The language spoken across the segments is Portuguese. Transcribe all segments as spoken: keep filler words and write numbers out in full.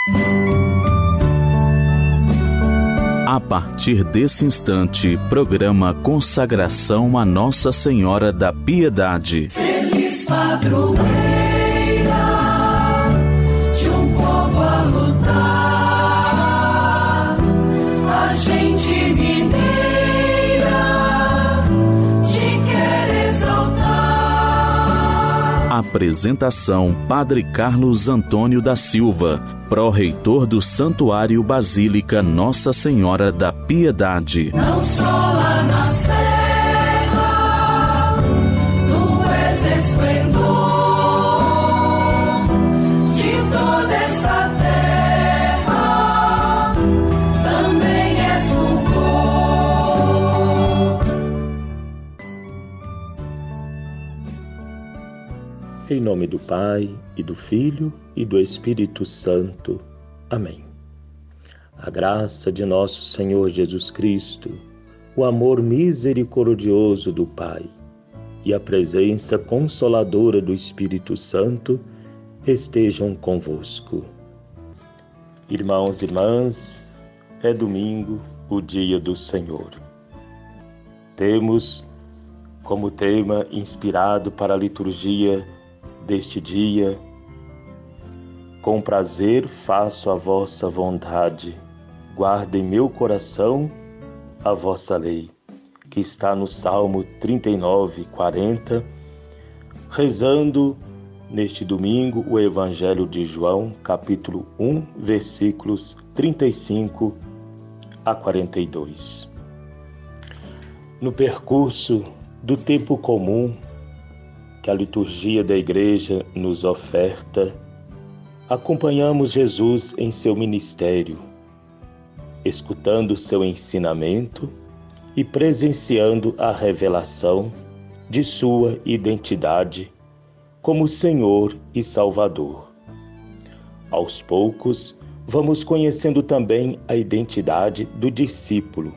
A partir desse instante, programa Consagração a Nossa Senhora da Piedade. Feliz padroeira de um povo a lutar, a gente mineira te quer exaltar. Apresentação: Padre Carlos Antônio da Silva, pró-reitor do Santuário Basílica Nossa Senhora da Piedade. Não só lá na serra, tu és esplendor de toda esta terra, também és fulgor. Em nome do Pai, e do Filho, e do Espírito Santo. Amém. A graça de nosso Senhor Jesus Cristo, o amor misericordioso do Pai e a presença consoladora do Espírito Santo estejam convosco. Irmãos e irmãs, é domingo, o dia do Senhor. Temos como tema inspirado para a liturgia deste dia: com prazer faço a vossa vontade, guarda em meu coração a vossa lei, que está no Salmo trinta e nove, quarenta, rezando neste domingo o Evangelho de João, capítulo um, versículos trinta e cinco a quarenta e dois. No percurso do tempo comum que a liturgia da Igreja nos oferta, acompanhamos Jesus em seu ministério, escutando seu ensinamento e presenciando a revelação de sua identidade como Senhor e Salvador. Aos poucos, vamos conhecendo também a identidade do discípulo,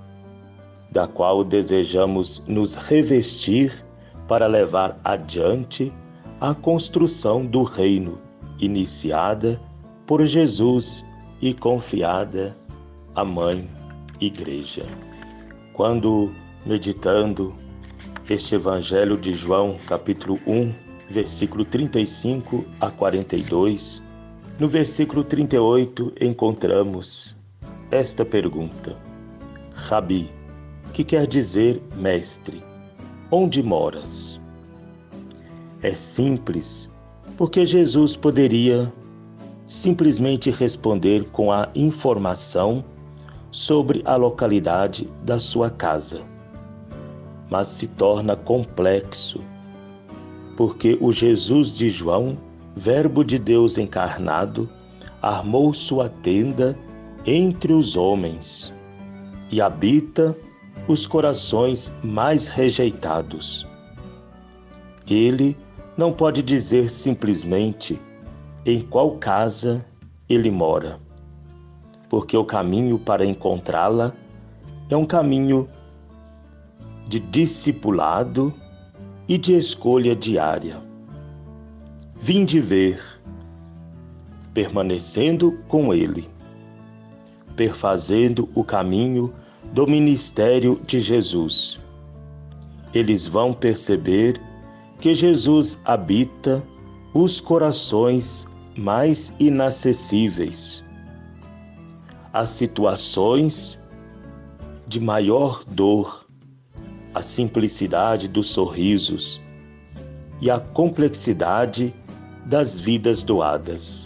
da qual desejamos nos revestir para levar adiante a construção do reino iniciada por Jesus e confiada à Mãe Igreja. Quando meditando este Evangelho de João, capítulo um, versículo trinta e cinco a quarenta e dois, no versículo trinta e oito encontramos esta pergunta: Rabi, que quer dizer mestre, onde moras? É simples, porque Jesus poderia simplesmente responder com a informação sobre a localidade da sua casa. Mas se torna complexo, porque o Jesus de João, Verbo de Deus encarnado, armou sua tenda entre os homens e habita os corações mais rejeitados. Ele não pode dizer simplesmente em qual casa ele mora, porque o caminho para encontrá-la é um caminho de discipulado e de escolha diária. Vinde ver, permanecendo com ele, perfazendo o caminho do ministério de Jesus. Eles vão perceber que Jesus habita os corações mais inacessíveis, as situações de maior dor, a simplicidade dos sorrisos e a complexidade das vidas doadas.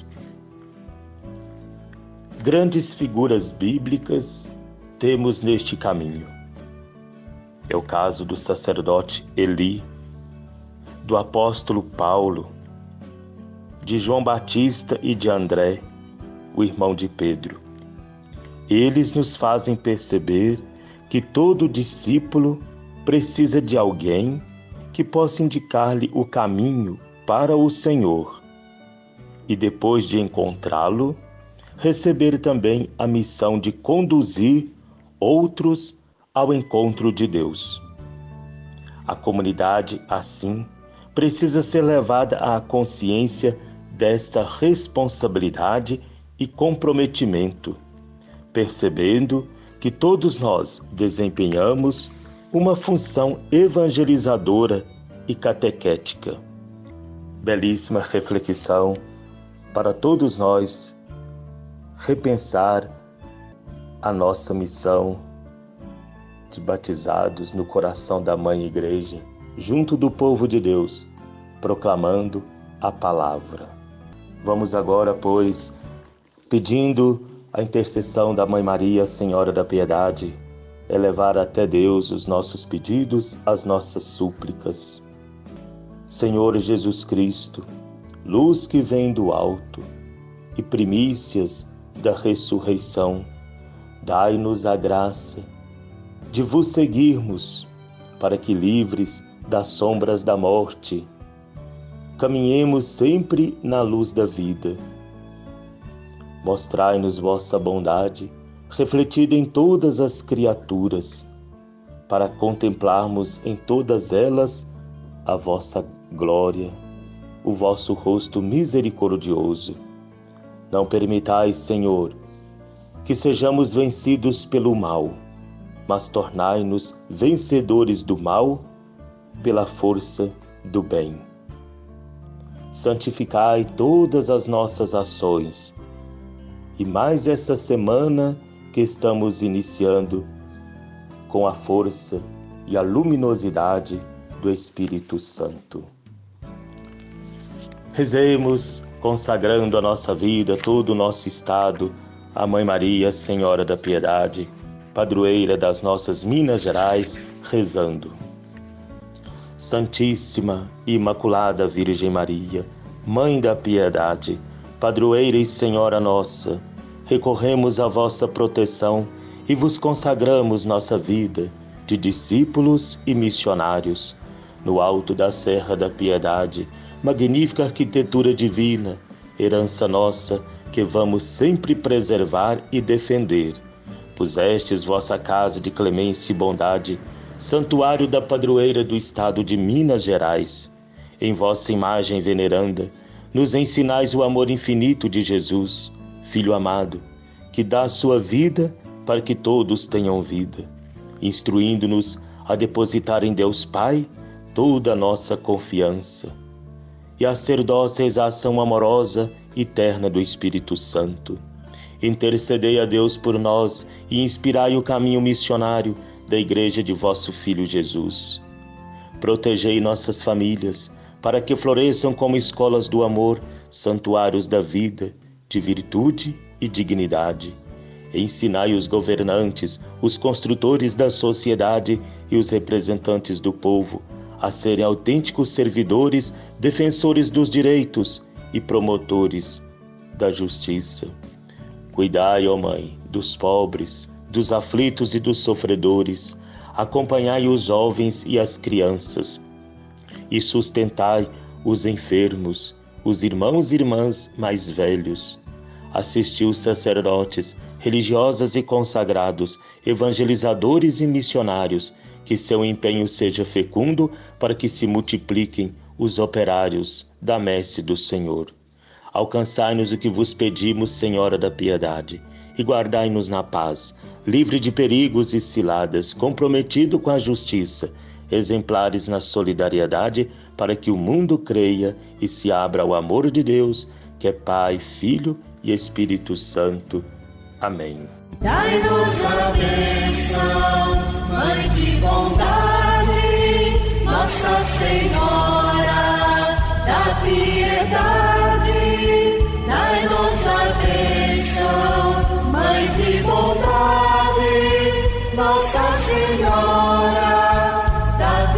Grandes figuras bíblicas temos neste caminho. É o caso do sacerdote Eli, do apóstolo Paulo, de João Batista e de André, o irmão de Pedro. Eles nos fazem perceber que todo discípulo precisa de alguém que possa indicar-lhe o caminho para o Senhor e, depois de encontrá-lo, receber também a missão de conduzir outros ao encontro de Deus. A comunidade, assim, precisa ser levada à consciência desta responsabilidade e comprometimento, percebendo que todos nós desempenhamos uma função evangelizadora e catequética. Belíssima reflexão para todos nós repensar a nossa missão de batizados no coração da Mãe Igreja, junto do povo de Deus, proclamando a palavra. Vamos agora, pois, pedindo a intercessão da Mãe Maria, Senhora da Piedade, elevar até Deus os nossos pedidos, as nossas súplicas. Senhor Jesus Cristo, luz que vem do alto e primícias da ressurreição, dai-nos a graça de vos seguirmos, para que, livres das sombras da morte, caminhemos sempre na luz da vida. Mostrai-nos vossa bondade, refletida em todas as criaturas, para contemplarmos em todas elas a vossa glória, o vosso rosto misericordioso. Não permitais, Senhor, que sejamos vencidos pelo mal, mas tornai-nos vencedores do mal pela força do bem. Santificai todas as nossas ações, e mais essa semana que estamos iniciando com a força e a luminosidade do Espírito Santo. Rezemos, consagrando a nossa vida, todo o nosso estado, à Mãe Maria, Senhora da Piedade, padroeira das nossas Minas Gerais, rezando. Santíssima e Imaculada Virgem Maria, Mãe da Piedade, padroeira e Senhora nossa, recorremos à vossa proteção e vos consagramos nossa vida de discípulos e missionários. No alto da Serra da Piedade, magnífica arquitetura divina, herança nossa que vamos sempre preservar e defender. Pusestes vossa casa de clemência e bondade, santuário da padroeira do estado de Minas Gerais. Em vossa imagem veneranda, nos ensinais o amor infinito de Jesus, Filho amado, que dá a sua vida para que todos tenham vida, instruindo-nos a depositar em Deus Pai toda a nossa confiança e a ser dóceis à ação amorosa e terna do Espírito Santo. Intercedei a Deus por nós e inspirai o caminho missionário da Igreja de vosso Filho Jesus. Protegei nossas famílias, para que floresçam como escolas do amor, santuários da vida, de virtude e dignidade. Ensinai os governantes, os construtores da sociedade e os representantes do povo a serem autênticos servidores, defensores dos direitos e promotores da justiça. Cuidai, ó Mãe, dos pobres, dos aflitos e dos sofredores. Acompanhai os jovens e as crianças e sustentai os enfermos, os irmãos e irmãs mais velhos. Assisti os sacerdotes, religiosas e consagrados, evangelizadores e missionários, que seu empenho seja fecundo para que se multipliquem os operários da messe do Senhor. Alcançai-nos o que vos pedimos, Senhora da Piedade, e guardai-nos na paz, livre de perigos e ciladas, comprometido com a justiça, exemplares na solidariedade, para que o mundo creia e se abra ao amor de Deus, que é Pai, Filho e Espírito Santo. Amém. Dai-nos a bênção, Mãe de bondade, Nossa Senhora da Piedade. Dai-nos a bênção, Mãe de bondade, Nossa Senhora da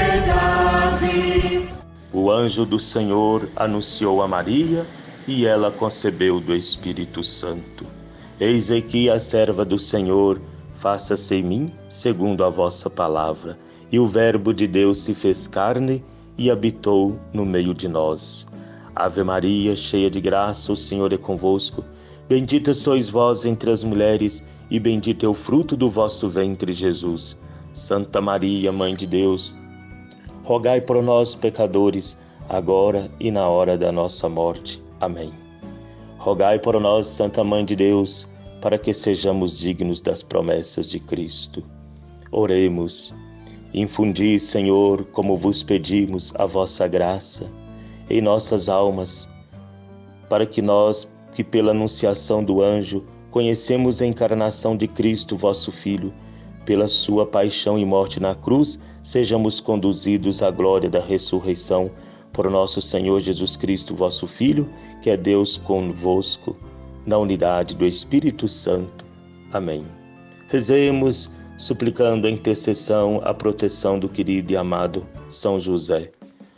Piedade. O anjo do Senhor anunciou a Maria, e ela concebeu do Espírito Santo. Eis aqui a serva do Senhor, faça-se em mim segundo a vossa palavra. E o Verbo de Deus se fez carne e habitou no meio de nós. Ave Maria, cheia de graça, o Senhor é convosco. Bendita sois vós entre as mulheres, e bendito é o fruto do vosso ventre, Jesus. Santa Maria, Mãe de Deus, rogai por nós, pecadores, agora e na hora da nossa morte. Amém. Rogai por nós, Santa Mãe de Deus, para que sejamos dignos das promessas de Cristo. Oremos. Infundi, Senhor, como vos pedimos, a vossa graça em nossas almas, para que nós, que pela anunciação do anjo, conhecemos a encarnação de Cristo, vosso Filho, pela sua paixão e morte na cruz, sejamos conduzidos à glória da ressurreição, por nosso Senhor Jesus Cristo, vosso Filho, que é Deus convosco, na unidade do Espírito Santo. Amém. Rezemos, suplicando a intercessão, a proteção do querido e amado São José.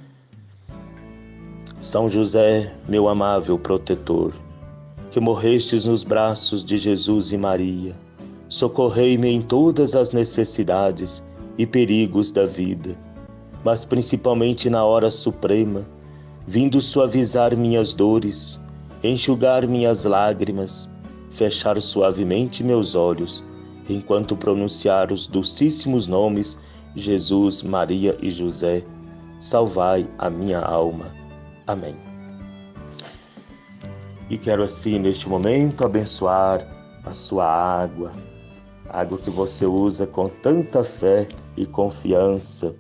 São José, meu amável protetor, que morrestes nos braços de Jesus e Maria, socorrei-me em todas as necessidades e perigos da vida, mas principalmente na hora suprema, vindo suavizar minhas dores, enxugar minhas lágrimas, fechar suavemente meus olhos, enquanto pronunciar os dulcíssimos nomes Jesus, Maria e José, salvai a minha alma. Amém. E quero assim, neste momento, abençoar a sua água, água que você usa com tanta fé e confiança,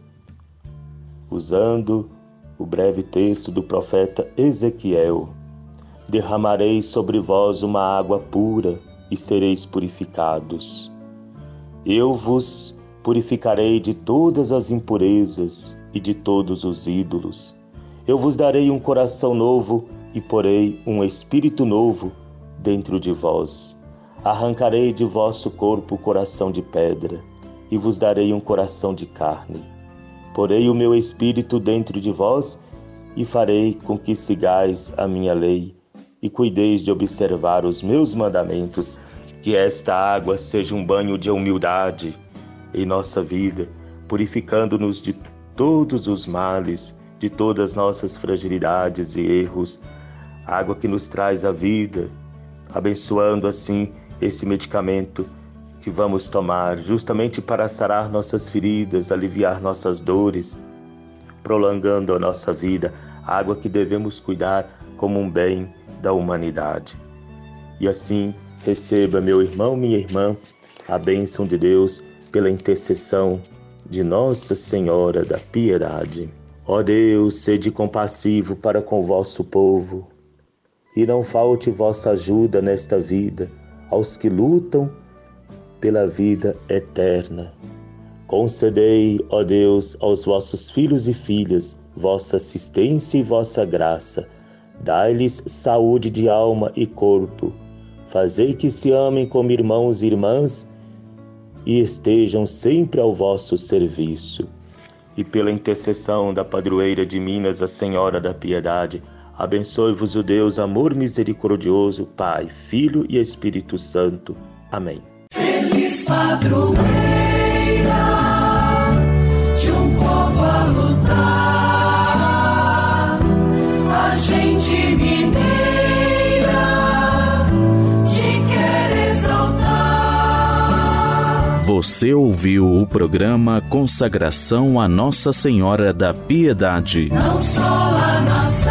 usando o breve texto do profeta Ezequiel. Derramarei sobre vós uma água pura e sereis purificados. Eu vos purificarei de todas as impurezas e de todos os ídolos. Eu vos darei um coração novo e porei um espírito novo dentro de vós. Arrancarei de vosso corpo o coração de pedra e vos darei um coração de carne. Porei o meu espírito dentro de vós e farei com que sigais a minha lei e cuideis de observar os meus mandamentos. Que esta água seja um banho de humildade em nossa vida, purificando-nos de todos os males, de todas nossas fragilidades e erros. Água que nos traz a vida, abençoando assim esse medicamento que vamos tomar, justamente para sarar nossas feridas, aliviar nossas dores, prolongando a nossa vida. Água que devemos cuidar como um bem da humanidade. E assim, receba, meu irmão, minha irmã, a bênção de Deus pela intercessão de Nossa Senhora da Piedade. Ó Deus, sede compassivo para com o vosso povo, e não falte vossa ajuda nesta vida aos que lutam pela vida eterna. Concedei, ó Deus, aos vossos filhos e filhas vossa assistência e vossa graça. Dai-lhes saúde de alma e corpo. Fazei que se amem como irmãos e irmãs e estejam sempre ao vosso serviço. E pela intercessão da padroeira de Minas, a Senhora da Piedade, abençoe-vos o Deus, amor misericordioso, Pai, Filho e Espírito Santo. Amém. Feliz padroeira de um povo a lutar, a gente mineira te quer exaltar. Você ouviu o programa Consagração a Nossa Senhora da Piedade. Não só a nossa